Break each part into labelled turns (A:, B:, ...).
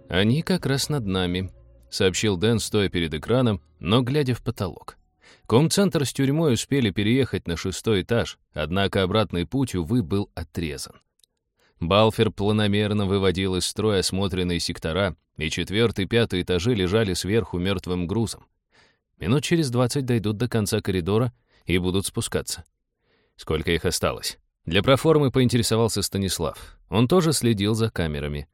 A: «Они как раз над нами», — сообщил Дэн, стоя перед экраном, но глядя в потолок. Комцентр с тюрьмой успели переехать на 6-й этаж, однако обратный путь, увы, был отрезан. Балфер планомерно выводил из строя осмотренные сектора, и 4-й и 5-й этажи лежали сверху мертвым грузом. Минут через 20 дойдут до конца коридора и будут спускаться. Сколько их осталось? Для проформы поинтересовался Станислав. Он тоже следил за камерами.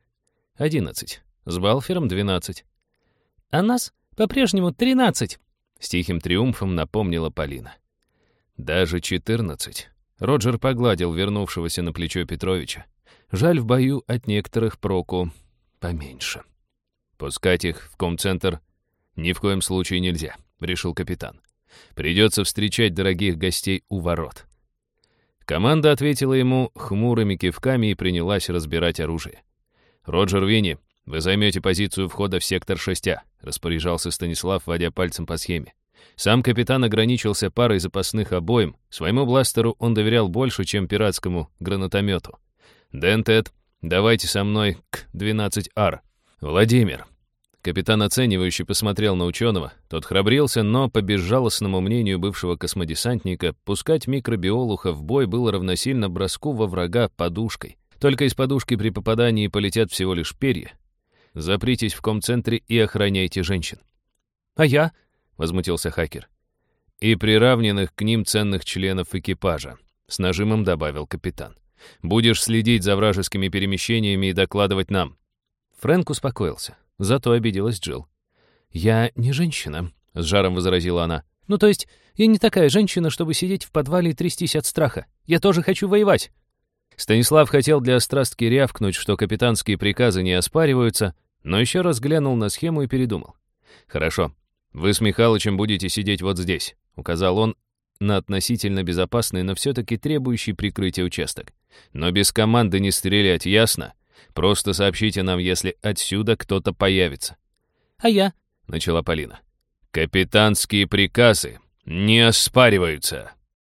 A: 11. С Балфером 12. «А нас по-прежнему 13», — с тихим триумфом напомнила Полина. «Даже 14». Роджер погладил вернувшегося на плечо Петровича. Жаль, в бою от некоторых проку поменьше. «Пускать их в комцентр ни в коем случае нельзя», — решил капитан. «Придется встречать дорогих гостей у ворот». Команда ответила ему хмурыми кивками и принялась разбирать оружие. «Роджер, Винни, вы займете позицию входа в сектор 6А», — распоряжался Станислав, водя пальцем по схеме. Сам капитан ограничился парой запасных обоим. Своему бластеру он доверял больше, чем пиратскому гранатомету. «Дэн, Тед, давайте со мной к 12R. Владимир». Капитан оценивающе посмотрел на ученого. Тот храбрился, но, по безжалостному мнению бывшего космодесантника, пускать микробиолуха в бой было равносильно броску во врага подушкой. Только из подушки при попадании полетят всего лишь перья. Запритесь в комцентре и охраняйте женщин.
B: «А я?»
A: — возмутился хакер. «И приравненных к ним ценных членов экипажа», — с нажимом добавил капитан. «Будешь следить за вражескими перемещениями и докладывать нам». Фрэнк успокоился. Зато обиделась Джилл. «Я не женщина», — с жаром возразила она.
B: «Ну, то есть, я не такая женщина, чтобы сидеть в подвале и трястись от страха. Я тоже хочу воевать».
A: Станислав хотел для острастки рявкнуть, что капитанские приказы не оспариваются, но еще раз глянул на схему и передумал. «Хорошо, вы с Михалычем будете сидеть вот здесь», — указал он на относительно безопасный, но все-таки требующий прикрытия участок. «Но без команды не стрелять, ясно? Просто сообщите нам, если отсюда кто-то появится».
B: «А я?»
A: — начала Полина. «Капитанские приказы не оспариваются».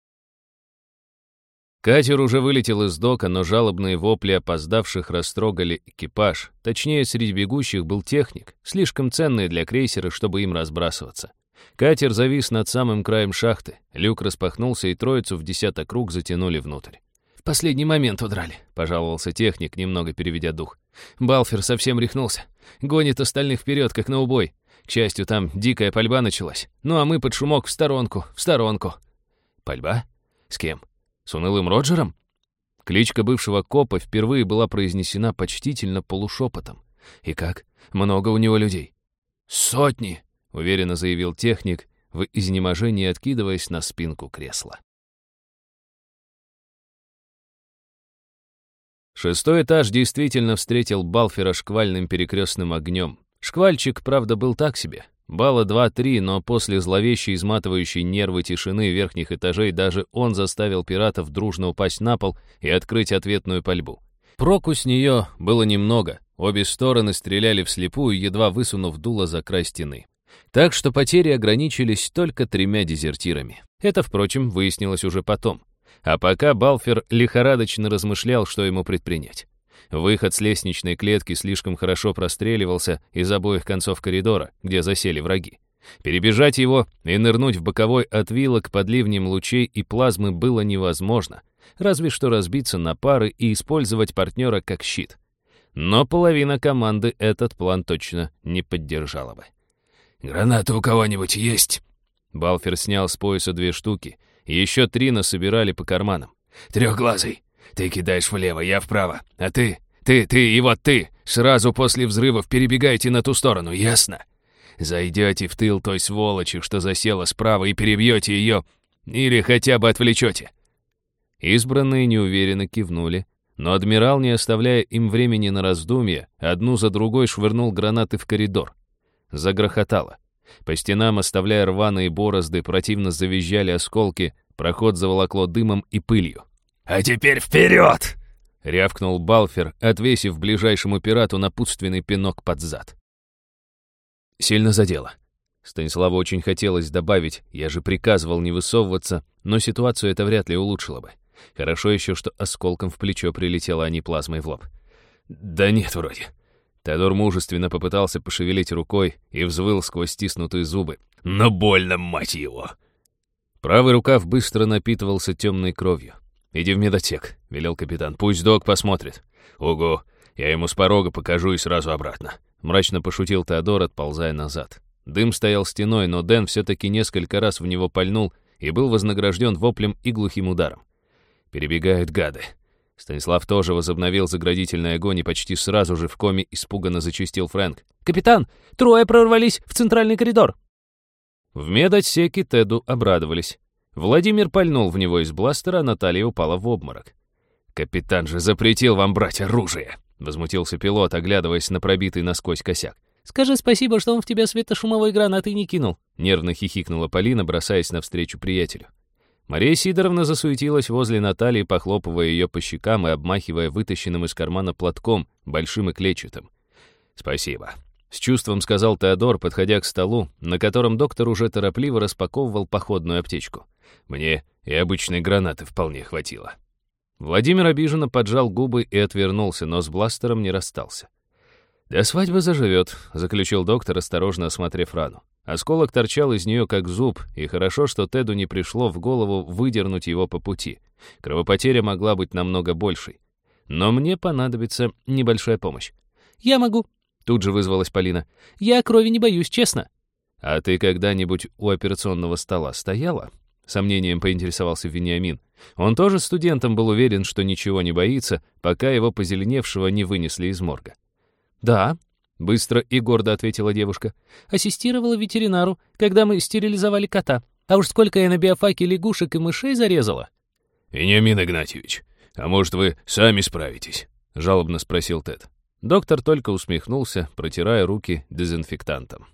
A: Катер уже вылетел из дока, но жалобные вопли опоздавших растрогали экипаж. Точнее, среди бегущих был техник, слишком ценный для крейсера, чтобы им разбрасываться. Катер завис над самым краем шахты. Люк распахнулся, и троицу в 10 круг затянули внутрь.
B: «В последний момент удрали», —
A: пожаловался техник, немного переведя дух. «Балфер совсем рехнулся. Гонит остальных вперед, как на убой. К счастью, там дикая пальба началась. Ну а мы под шумок в сторонку. «Пальба? С кем? С унылым Роджером?» Кличка бывшего копа впервые была произнесена почтительно полушепотом. «И как? Много у него людей?» «Сотни», — уверенно заявил техник, в изнеможении откидываясь на спинку кресла. 6-й этаж действительно встретил Балфера шквальным перекрестным огнем. Шквальчик, правда, был так себе. Балла 2-3, но после зловещей, изматывающей нервы тишины верхних этажей даже он заставил пиратов дружно упасть на пол и открыть ответную пальбу. Проку с нее было немного. Обе стороны стреляли вслепую, едва высунув дуло за край стены. Так что потери ограничились только 3 дезертирами. Это, впрочем, выяснилось уже потом. А пока Балфер лихорадочно размышлял, что ему предпринять. Выход с лестничной клетки слишком хорошо простреливался из обоих концов коридора, где засели враги. Перебежать его и нырнуть в боковой отвилок под ливнем лучей и плазмы было невозможно, разве что разбиться на пары и использовать партнера как щит. Но половина команды этот план точно не поддержала бы.
C: «Гранаты у кого-нибудь есть?»
A: Балфер снял с пояса 2 штуки, и еще 3 насобирали по карманам.
C: «Трехглазый, ты кидаешь влево, я вправо, а ты и вот ты, сразу после взрывов перебегайте на ту сторону, ясно? Зайдете в тыл той сволочи, что засела справа, и перебьете ее, или хотя бы отвлечете».
A: Избранные неуверенно кивнули, но адмирал, не оставляя им времени на раздумья, одну за другой швырнул гранаты в коридор. Загрохотало. По стенам, оставляя рваные борозды, противно завизжали осколки, проход заволокло дымом и пылью.
C: «А теперь вперед!»
A: — рявкнул Балфер, отвесив ближайшему пирату напутственный пинок под зад. Сильно задело. Станиславу очень хотелось добавить: «Я же приказывал не высовываться», но ситуацию это вряд ли улучшило бы. Хорошо еще, что осколком в плечо прилетело, а не плазмой в лоб.
C: «Да нет, вроде.
A: Теодор мужественно попытался пошевелить рукой и взвыл сквозь стиснутые зубы.
C: «Но больно, мать его!»
A: Правый рукав быстро напитывался темной кровью. «Иди в медотек», — велел капитан. «Пусть док посмотрит».
C: «Ого, я ему с порога покажу и сразу обратно».
A: Мрачно пошутил Теодор, отползая назад. Дым стоял стеной, но Дэн все-таки несколько раз в него пальнул и был вознагражден воплем и глухим ударом. «Перебегают гады». Станислав тоже возобновил заградительный огонь, и почти сразу же в коме испуганно зачастил Фрэнк.
B: «Капитан, трое прорвались в центральный коридор!»
A: В медотсеке Теду обрадовались. Владимир пальнул в него из бластера, а Наталья упала в обморок.
C: «Капитан же запретил вам брать оружие!»
A: — возмутился пилот, оглядываясь на пробитый насквозь косяк.
B: «Скажи спасибо, что он в тебя светошумовой гранаты не кинул!»
A: — нервно хихикнула Полина, бросаясь навстречу приятелю. Мария Сидоровна засуетилась возле Натальи, похлопывая ее по щекам и обмахивая вытащенным из кармана платком, большим и клетчатым. «Спасибо», — с чувством сказал Теодор, подходя к столу, на котором доктор уже торопливо распаковывал походную аптечку.
C: «Мне и обычной гранаты вполне хватило».
A: Владимир обиженно поджал губы и отвернулся, но с бластером не расстался. «До свадьбы заживет», — заключил доктор, осторожно осмотрев рану. Осколок торчал из нее как зуб, и хорошо, что Теду не пришло в голову выдернуть его по пути. Кровопотеря могла быть намного большей. Но мне понадобится небольшая помощь.
B: «Я могу»,
A: — тут же вызвалась Полина.
B: «Я крови не боюсь, честно».
A: «А ты когда-нибудь у операционного стола стояла?» — сомнением поинтересовался Вениамин. Он тоже студентом был уверен, что ничего не боится, пока его позеленевшего не вынесли из морга.
B: «Да»,
A: — быстро и гордо ответила девушка.
B: «Ассистировала ветеринару, когда мы стерилизовали кота. А уж сколько я на биофаке лягушек и мышей зарезала».
C: «Вениамин Игнатьевич, а может, вы сами справитесь?» — жалобно спросил Тед.
A: Доктор только усмехнулся, протирая руки дезинфектантом.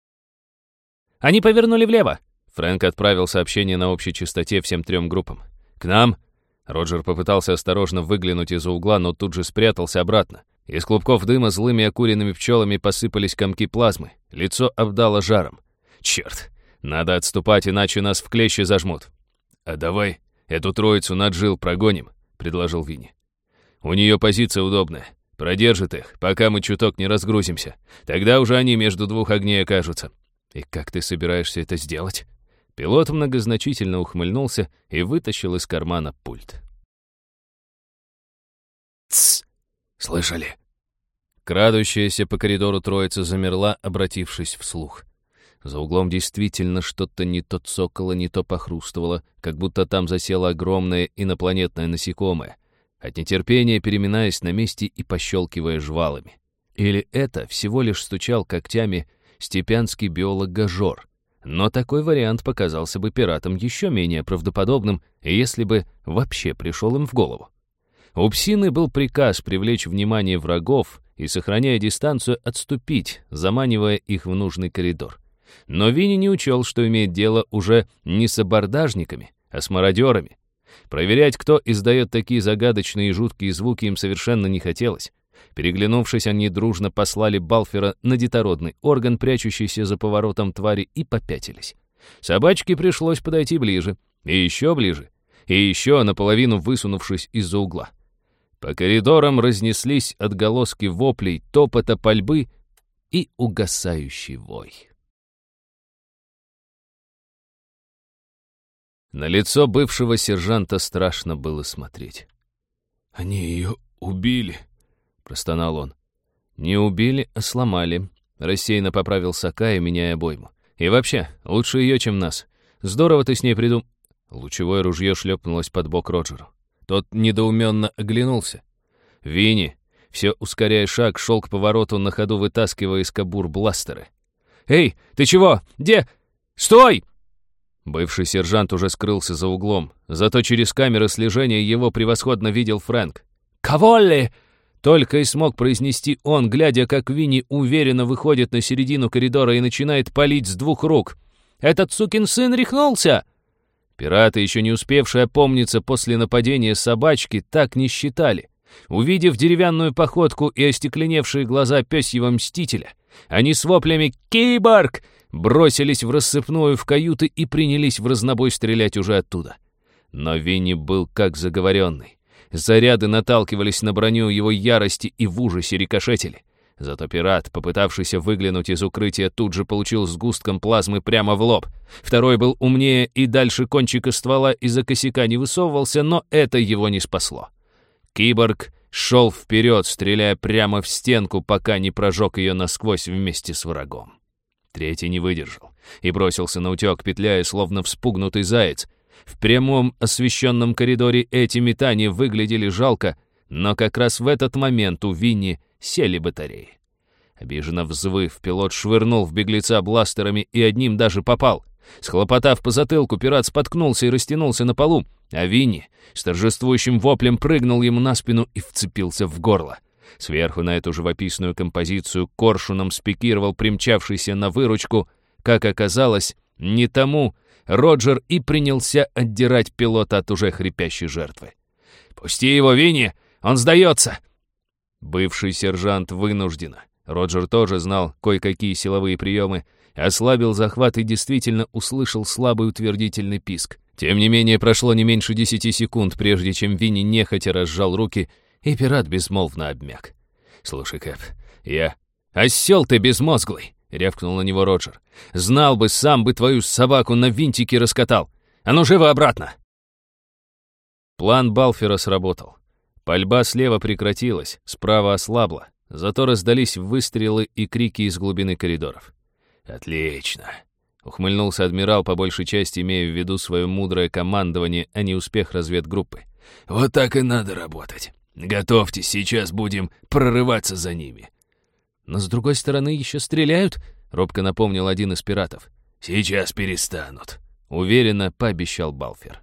B: «Они повернули влево!»
A: Фрэнк отправил сообщение на общей частоте всем 3 группам. «К нам!» Роджер попытался осторожно выглянуть из-за угла, но тут же спрятался обратно. Из клубков дыма злыми окуренными пчелами посыпались комки плазмы. Лицо обдало жаром. «Черт! Надо отступать, иначе нас в клещи зажмут».
C: «А давай эту троицу над Джилл прогоним», — предложил Винни.
A: «У нее позиция удобная. Продержит их, пока мы чуток не разгрузимся. Тогда уже они между 2 огней окажутся». «И как ты собираешься это сделать?» Пилот многозначительно ухмыльнулся и вытащил из кармана пульт.
C: «Тссс! Слышали?»
A: Крадущаяся по коридору троица замерла, обратившись вслух. За углом действительно что-то не то цокало, не то похрустывало, как будто там засело огромное инопланетное насекомое, от нетерпения переминаясь на месте и пощелкивая жвалами. Или это всего лишь стучал когтями степянский биолог Гажор. Но такой вариант показался бы пиратам еще менее правдоподобным, если бы вообще пришел им в голову. У псины был приказ привлечь внимание врагов и, сохраняя дистанцию, отступить, заманивая их в нужный коридор. Но Винни не учел, что имеет дело уже не с абордажниками, а с мародерами. Проверять, кто издает такие загадочные и жуткие звуки, им совершенно не хотелось. Переглянувшись, они дружно послали Балфера на детородный орган, прячущийся за поворотом твари, и попятились. Собачке пришлось подойти ближе, и еще ближе, и еще наполовину высунувшись из-за угла. По коридорам разнеслись отголоски воплей, топота пальбы и угасающий вой. На лицо бывшего сержанта страшно было смотреть.
C: «Они ее убили», — простонал он.
A: «Не убили, а сломали», — рассеянно поправил Сакай, меняя обойму. «И вообще, лучше ее, чем нас. Здорово ты с ней придум...» Лучевое ружье шлепнулось под бок Роджеру. Тот недоуменно оглянулся. Винни, все ускоряя шаг, шел к повороту, на ходу вытаскивая из кобур бластеры. «Эй, ты чего? Где? Стой!» Бывший сержант уже скрылся за углом, зато через камеры слежения его превосходно видел Фрэнк. «Каволли!» Только и смог произнести он, глядя, как Винни уверенно выходит на середину коридора и начинает палить с 2 рук. «Этот сукин сын рехнулся!» Пираты, еще не успевшие опомниться после нападения собачки, так не считали. Увидев деревянную походку и остекленевшие глаза пёсьего мстителя, они с воплями «Киборг!» бросились в рассыпную в каюты и принялись в разнобой стрелять уже оттуда. Но Винни был как заговоренный. Заряды наталкивались на броню его ярости и в ужасе рикошетили. Зато пират, попытавшийся выглянуть из укрытия, тут же получил сгустком плазмы прямо в лоб. Второй был умнее и дальше кончика ствола из-за косяка не высовывался, но это его не спасло. Киборг шел вперед, стреляя прямо в стенку, пока не прожег ее насквозь вместе с врагом. Третий не выдержал и бросился на утек, петляя, словно вспугнутый заяц. В прямом освещенном коридоре эти метания выглядели жалко, но как раз в этот момент у Винни сели батареи. Обиженно взвыв, пилот швырнул в беглеца бластерами и одним даже попал. Схлопотав по затылку, пират споткнулся и растянулся на полу, а Винни с торжествующим воплем прыгнул ему на спину и вцепился в горло. Сверху на эту живописную композицию коршуном спикировал примчавшийся на выручку, как оказалось, не тому, Роджер и принялся отдирать пилота от уже хрипящей жертвы. «Пусти его, Винни! Он сдается!» Бывший сержант вынужденно. Роджер тоже знал кое-какие силовые приемы, ослабил захват и действительно услышал слабый утвердительный писк. Тем не менее, прошло не меньше 10 секунд, прежде чем Винни нехотя разжал руки, и пират безмолвно обмяк. «Слушай, Кэп, я...» «Осел ты безмозглый!» — рявкнул на него Роджер. «Знал бы, сам бы твою собаку на винтики раскатал! А ну, живо обратно!» План Балфера сработал. Пальба слева прекратилась, справа ослабла, зато раздались выстрелы и крики из глубины коридоров. «Отлично!» — ухмыльнулся адмирал, по большей части имея в виду свое мудрое командование, а не успех разведгруппы. «Вот так и надо работать. Готовьтесь, сейчас будем прорываться за ними». «Но с другой стороны еще стреляют», — робко напомнил один из пиратов. «Сейчас перестанут», — уверенно пообещал Балфер.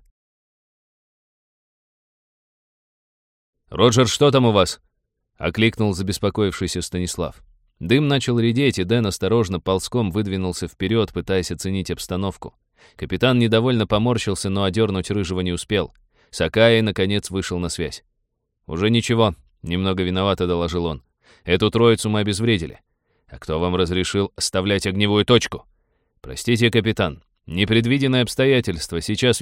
A: «Роджер, что там у вас?» — окликнул забеспокоившийся Станислав. Дым начал редеть, и Дэн осторожно ползком выдвинулся вперед, пытаясь оценить обстановку. Капитан недовольно поморщился, но одернуть Рыжего не успел. Сакаи, наконец, вышел на связь. «Уже ничего», — немного виновато доложил он. «Эту троицу мы обезвредили. А кто вам разрешил оставлять огневую точку?» «Простите, капитан, непредвиденное обстоятельство. Сейчас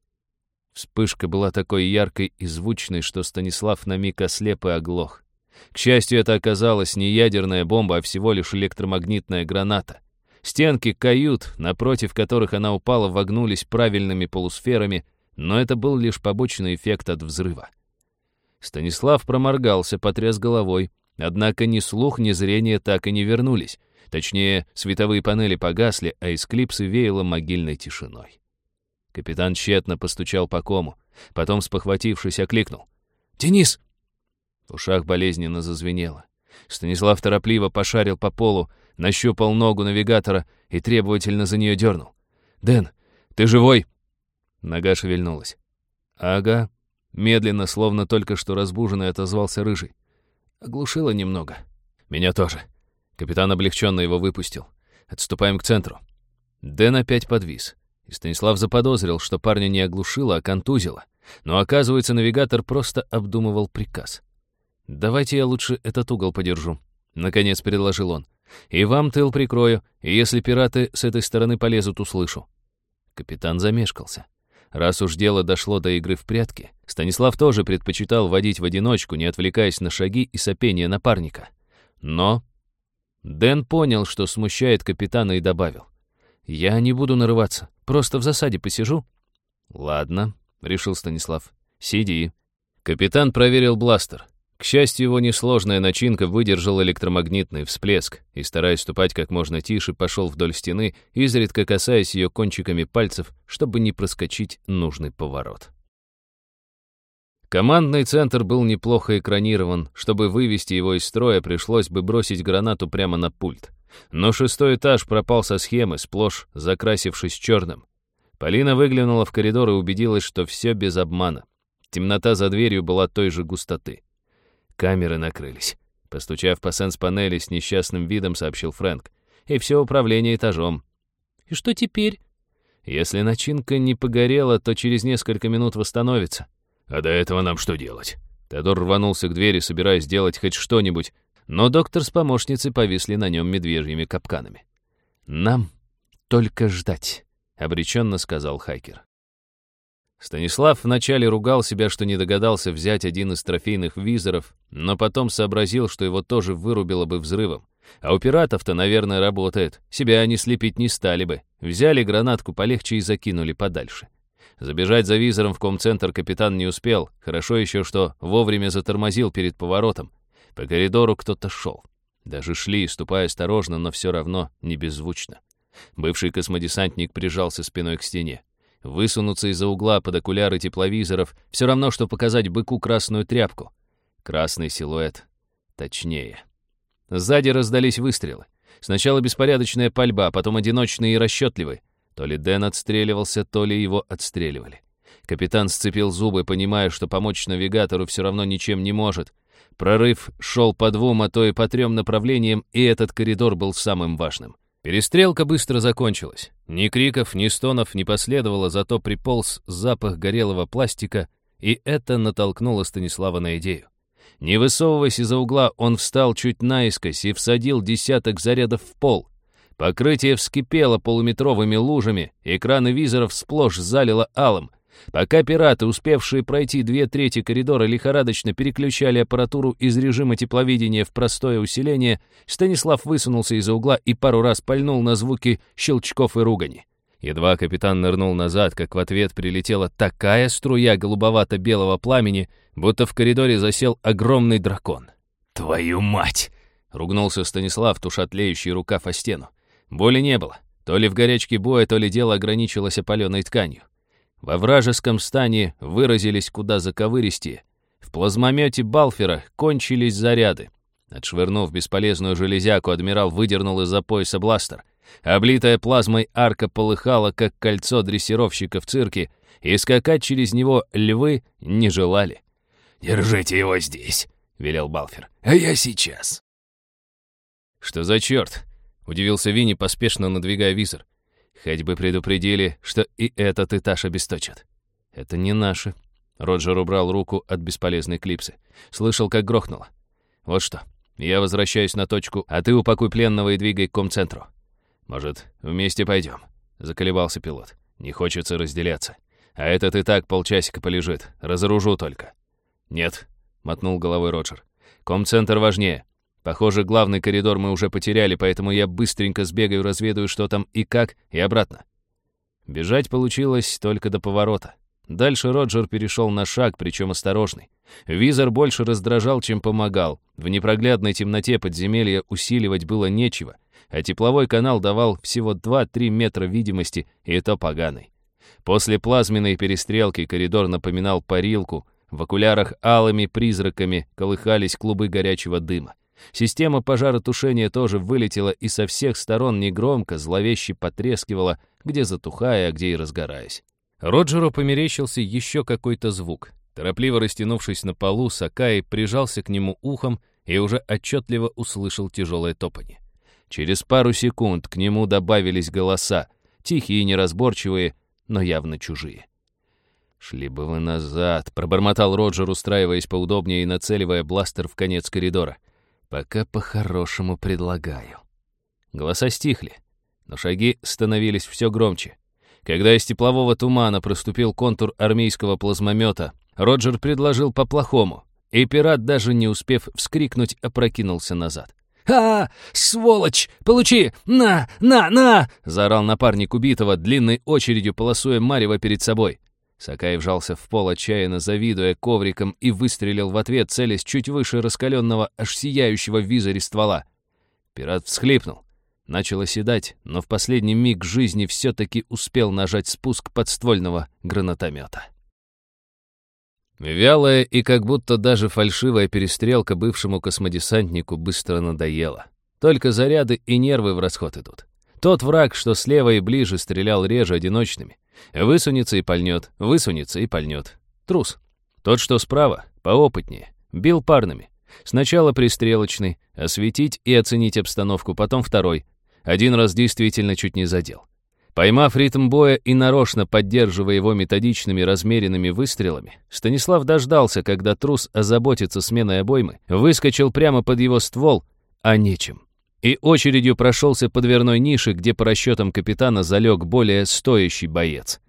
A: Вспышка была такой яркой и звучной, что Станислав на миг ослеп и оглох. К счастью, это оказалась не ядерная бомба, а всего лишь электромагнитная граната. Стенки кают, напротив которых она упала, вогнулись правильными полусферами, но это был лишь побочный эффект от взрыва. Станислав проморгался, потряс головой, однако ни слух, ни зрение так и не вернулись. Точнее, световые панели погасли, а из клипсы веяло могильной тишиной. Капитан тщетно постучал по кому, потом, спохватившись, окликнул. «Денис!» В ушах болезненно зазвенело. Станислав торопливо пошарил по полу, нащупал ногу навигатора и требовательно за нее дернул. «Дэн, ты живой?» Нога шевельнулась. «Ага». Медленно, словно только что разбуженный, отозвался Рыжий. «Оглушило немного». «Меня тоже». Капитан облегченно его выпустил. «Отступаем к центру». Дэн опять подвис. И Станислав заподозрил, что парня не оглушило, а контузило. Но, оказывается, навигатор просто обдумывал приказ. «Давайте я лучше этот угол подержу», — наконец предложил он. «И вам тыл прикрою, и если пираты с этой стороны полезут, услышу». Капитан замешкался. Раз уж дело дошло до игры в прятки, Станислав тоже предпочитал водить в одиночку, не отвлекаясь на шаги и сопение напарника. Но Дэн понял, что смущает капитана, и добавил. «Я не буду нарываться, просто в засаде посижу». «Ладно», — решил Станислав, — «сиди». Капитан проверил бластер. К счастью, его несложная начинка выдержала электромагнитный всплеск и, стараясь ступать как можно тише, пошел вдоль стены, изредка касаясь ее кончиками пальцев, чтобы не проскочить нужный поворот. Командный центр был неплохо экранирован. Чтобы вывести его из строя, пришлось бы бросить гранату прямо на пульт. Но 6-й этаж пропал со схемы, сплошь закрасившись черным. Полина выглянула в коридор и убедилась, что все без обмана. Темнота за дверью была той же густоты. «Камеры накрылись», — постучав по сенс-панели с несчастным видом, сообщил Фрэнк. «И все управление этажом».
B: «И что теперь?»
A: «Если начинка не погорела, то через несколько минут восстановится».
C: «А до этого нам что делать?»
A: Теодор рванулся к двери, собираясь сделать хоть что-нибудь, но доктор с помощницей повисли на нем медвежьими капканами. «Нам только ждать», — обреченно сказал Хайкер. Станислав вначале ругал себя, что не догадался взять один из трофейных визоров, но потом сообразил, что его тоже вырубило бы взрывом. А у пиратов-то, наверное, работает. Себя они слепить не стали бы. Взяли гранатку полегче и закинули подальше. Забежать за визором в комцентр капитан не успел. Хорошо еще, что вовремя затормозил перед поворотом. По коридору кто-то шел. Даже шли, ступая осторожно, но все равно не беззвучно. Бывший космодесантник прижался спиной к стене. Высунуться из-за угла под окуляры тепловизоров все равно, что показать быку красную тряпку. Красный силуэт. Точнее. Сзади раздались выстрелы. Сначала беспорядочная пальба, потом одиночные и расчетливые. То ли Дэн отстреливался, то ли его отстреливали. Капитан сцепил зубы, понимая, что помочь навигатору все равно ничем не может. Прорыв шел по 2, а то и по 3 направлениям, и этот коридор был самым важным. Перестрелка быстро закончилась. Ни криков, ни стонов не последовало, зато приполз запах горелого пластика, и это натолкнуло Станислава на идею. Не высовываясь из-за угла, он встал чуть наискось и всадил десяток зарядов в пол. Покрытие вскипело полуметровыми лужами, экраны визоров сплошь залило алым. Пока пираты, успевшие пройти 2/3 коридора, лихорадочно переключали аппаратуру из режима тепловидения в простое усиление, Станислав высунулся из-за угла и пару раз пальнул на звуки щелчков и ругани. Едва капитан нырнул назад, как в ответ прилетела такая струя голубовато-белого пламени, будто в коридоре засел огромный дракон. «Твою мать!» — ругнулся Станислав, туша тлеющий рукав о стену. Боли не было. То ли в горячке боя, то ли дело ограничилось опаленной тканью. Во вражеском стане выразились куда заковыристее. В плазмомете Балфера кончились заряды. Отшвырнув бесполезную железяку, адмирал выдернул из-за пояса бластер. Облитая плазмой арка полыхала, как кольцо дрессировщика в цирке, и скакать через него львы не желали. «Держите его здесь», — велел Балфер. «А я сейчас». «Что за черт?» — удивился Винни, поспешно надвигая визор. «Хоть бы предупредили, что и этот этаж обесточат». «Это не наши». Роджер убрал руку от бесполезной клипсы. Слышал, как грохнуло. «Вот что, я возвращаюсь на точку, а ты упакуй пленного и двигай к комцентру». «Может, вместе пойдем?» — заколебался пилот. «Не хочется разделяться. А этот и так полчасика полежит. Разоружу только». «Нет», — мотнул головой Роджер. «Комцентр важнее. Похоже, главный коридор мы уже потеряли, поэтому я быстренько сбегаю, разведаю, что там и как, и обратно». Бежать получилось только до поворота. Дальше Роджер перешел на шаг, причем осторожный. Визор больше раздражал, чем помогал. В непроглядной темноте подземелья усиливать было нечего, а тепловой канал давал всего 2-3 метра видимости, и то поганый. После плазменной перестрелки коридор напоминал парилку. В окулярах алыми призраками колыхались клубы горячего дыма. Система пожаротушения тоже вылетела и со всех сторон негромко, зловеще потрескивала, где затухая, а где и разгораясь. Роджеру померещился еще какой-то звук. Торопливо растянувшись на полу, Сакаи прижался к нему ухом и уже отчетливо услышал тяжелое топанье. Через пару секунд к нему добавились голоса, тихие и неразборчивые, но явно чужие. «Шли бы вы назад», — пробормотал Роджер, устраиваясь поудобнее и нацеливая бластер в конец коридора. «Пока по-хорошему предлагаю». Голоса стихли, но шаги становились все громче. Когда из теплового тумана проступил контур армейского плазмомета, Роджер предложил по-плохому, и пират, даже не успев вскрикнуть, опрокинулся назад. Сволочь! Получи! На! Заорал напарник убитого, длинной очередью полосуя марево перед собой. Сакаи вжался в пол, отчаянно завидуя ковриком, и выстрелил в ответ, целясь чуть выше раскаленного, аж сияющего в визоре ствола. Пират всхлипнул. Начал оседать, но в последний миг жизни все-таки успел нажать спуск подствольного гранатомета. Вялая и как будто даже фальшивая перестрелка бывшему космодесантнику быстро надоела. Только заряды и нервы в расход идут. Тот враг, что слева и ближе, стрелял реже одиночными. Высунется и пальнет, высунется и пальнет. Трус. Тот, что справа, поопытнее, бил парными. Сначала пристрелочный, осветить и оценить обстановку, потом второй. Один раз действительно чуть не задел. Поймав ритм боя и нарочно поддерживая его методичными размеренными выстрелами, Станислав дождался, когда трус озаботится сменой обоймы, выскочил прямо под его ствол, а нечем. И очередью прошелся по дверной нише, где по расчетам капитана залег более стоящий боец.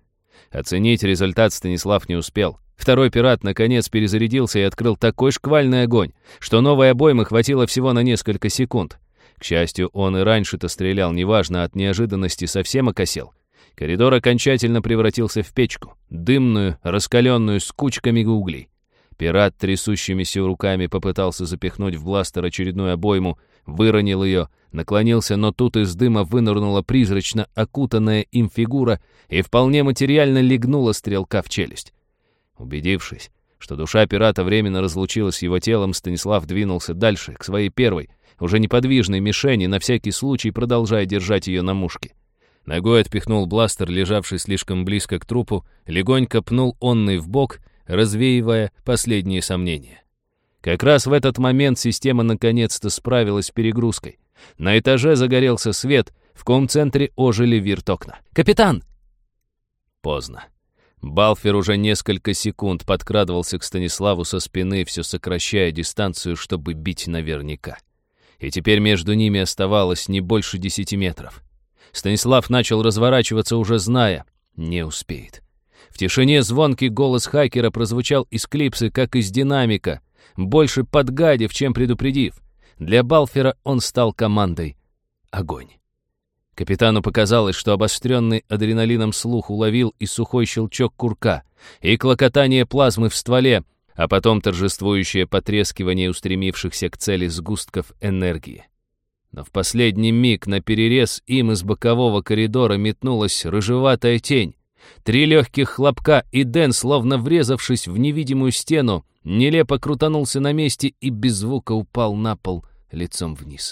A: Оценить результат Станислав не успел. Второй пират, наконец, перезарядился и открыл такой шквальный огонь, что новой обоймы хватило всего на несколько секунд. К счастью, он и раньше-то стрелял, неважно, от неожиданности совсем окосел. Коридор окончательно превратился в печку, дымную, раскаленную с кучками углей. Пират трясущимися руками попытался запихнуть в бластер очередную обойму, выронил ее, наклонился, но тут из дыма вынырнула призрачно окутанная им фигура и вполне материально легнула стрелка в челюсть. Убедившись, что душа пирата временно разлучилась с его телом, Станислав двинулся дальше, к своей первой, уже неподвижной мишени, на всякий случай продолжая держать ее на мушке. Ногой отпихнул бластер, лежавший слишком близко к трупу, легонько пнул онный в бок, развеивая последние сомнения. Как раз в этот момент система наконец-то справилась с перегрузкой. На этаже загорелся свет, в ком-центре ожили вирт-окна. «Капитан!» Поздно. Балфер уже несколько секунд подкрадывался к Станиславу со спины, все сокращая дистанцию, чтобы бить наверняка. И теперь между ними оставалось не больше 10 метров. Станислав начал разворачиваться, уже зная, не успеет. В тишине звонкий голос хакера прозвучал из клипсы, как из динамика, больше подгадив, чем предупредив. Для Балфера он стал командой «Огонь». Капитану показалось, что обостренный адреналином слух уловил и сухой щелчок курка, и клокотание плазмы в стволе, а потом торжествующее потрескивание устремившихся к цели сгустков энергии. Но в последний миг наперерез им из бокового коридора метнулась рыжеватая тень. 3 легких хлопка, и Дэн, словно врезавшись в невидимую стену, нелепо крутанулся на месте и без звука упал на пол лицом вниз.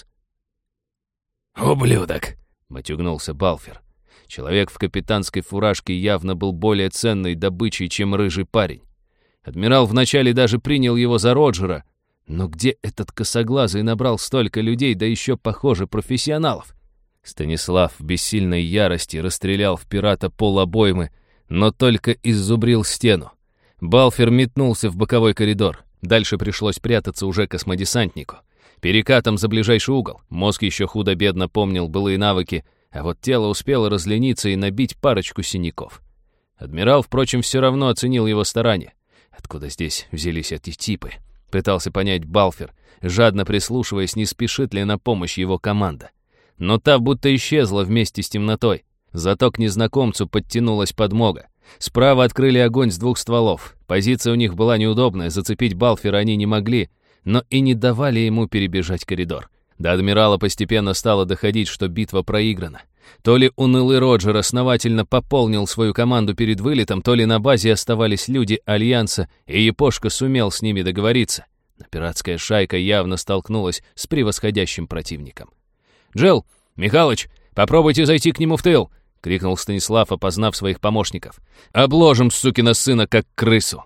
C: «Ублюдок!»
A: — матюгнулся Балфер. Человек в капитанской фуражке явно был более ценной добычей, чем рыжий парень. Адмирал вначале даже принял его за Роджера. Но где этот косоглазый набрал столько людей, да еще, похоже, профессионалов? Станислав в бессильной ярости расстрелял в пирата полобоймы, но только иззубрил стену. Балфер метнулся в боковой коридор. Дальше пришлось прятаться уже космодесантнику. Перекатом за ближайший угол. Мозг еще худо-бедно помнил былые навыки, а вот тело успело разлениться и набить парочку синяков. Адмирал, впрочем, все равно оценил его старания. Откуда здесь взялись эти типы? Пытался понять Балфер, жадно прислушиваясь, не спешит ли на помощь его команда. Но та будто исчезла вместе с темнотой. Зато к незнакомцу подтянулась подмога. Справа открыли огонь с 2 стволов. Позиция у них была неудобная, зацепить Балфера они не могли, но и не давали ему перебежать коридор. До адмирала постепенно стало доходить, что битва проиграна. То ли унылый Роджер основательно пополнил свою команду перед вылетом, то ли на базе оставались люди Альянса, и Япошка сумел с ними договориться. Но пиратская шайка явно столкнулась с превосходящим противником. «Джилл, Михалыч, попробуйте зайти к нему в тыл!» — крикнул Станислав, опознав своих помощников. «Обложим сукина сына, как крысу!»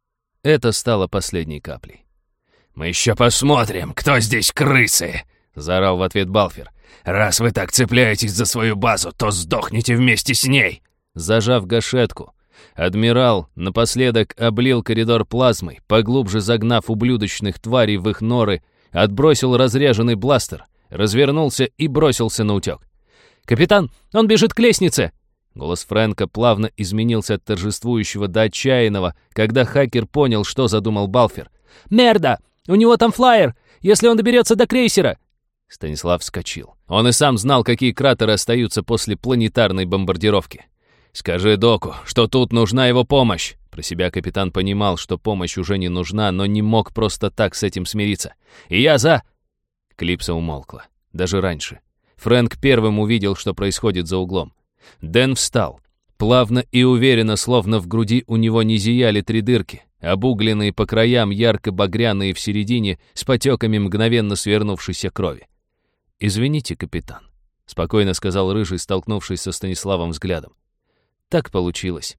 A: Это стало последней каплей.
C: «Мы еще посмотрим, кто здесь крысы!» — заорал в ответ Балфер. «Раз вы так цепляетесь за свою базу, то сдохните вместе с ней!»
A: Зажав гашетку, адмирал напоследок облил коридор плазмой, поглубже загнав ублюдочных тварей в их норы, отбросил разряженный бластер, развернулся и бросился на утек.
B: «Капитан, он бежит к лестнице!»
A: Голос Фрэнка плавно изменился от торжествующего до отчаянного, когда хакер понял, что задумал Балфер.
B: «Мерда! У него там флайер! Если он доберется до крейсера!»
A: Станислав вскочил. Он и сам знал, какие кратеры остаются после планетарной бомбардировки. «Скажи доку, что тут нужна его помощь!» Про себя капитан понимал, что помощь уже не нужна, но не мог просто так с этим смириться. «И я за...» Клипса умолкла. Даже раньше. Фрэнк первым увидел, что происходит за углом. Дэн встал. Плавно и уверенно, словно в груди у него не зияли 3 дырки, обугленные по краям, ярко-багряные в середине, с потеками мгновенно свернувшейся крови. «Извините, капитан», — спокойно сказал Рыжий, столкнувшись со Станиславом взглядом. «Так получилось».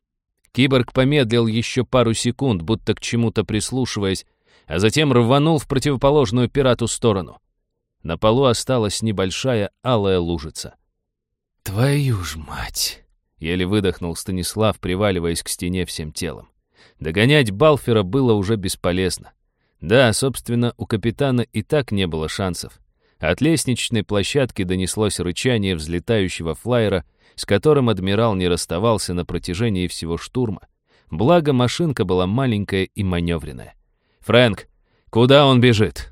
A: Киборг помедлил еще пару секунд, будто к чему-то прислушиваясь, а затем рванул в противоположную пирату сторону. На полу осталась небольшая алая лужица. «Твою ж мать!» — еле выдохнул Станислав, приваливаясь к стене всем телом. Догонять Балфера было уже бесполезно. Да, собственно, у капитана и так не было шансов. От лестничной площадки донеслось рычание взлетающего флайера, с которым адмирал не расставался на протяжении всего штурма. Благо, машинка была маленькая и маневренная. «Фрэнк, куда он бежит?»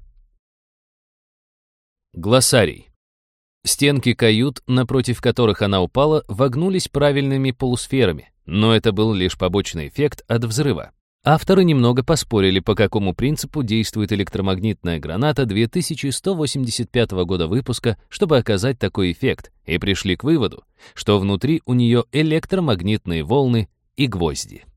A: Глоссарий. Стенки кают, напротив которых она упала, вогнулись правильными полусферами, но это был лишь побочный эффект от взрыва. Авторы немного поспорили, по какому принципу действует электромагнитная граната 2185 года выпуска, чтобы оказать такой эффект, и пришли к выводу, что внутри у нее электромагнитные волны и гвозди.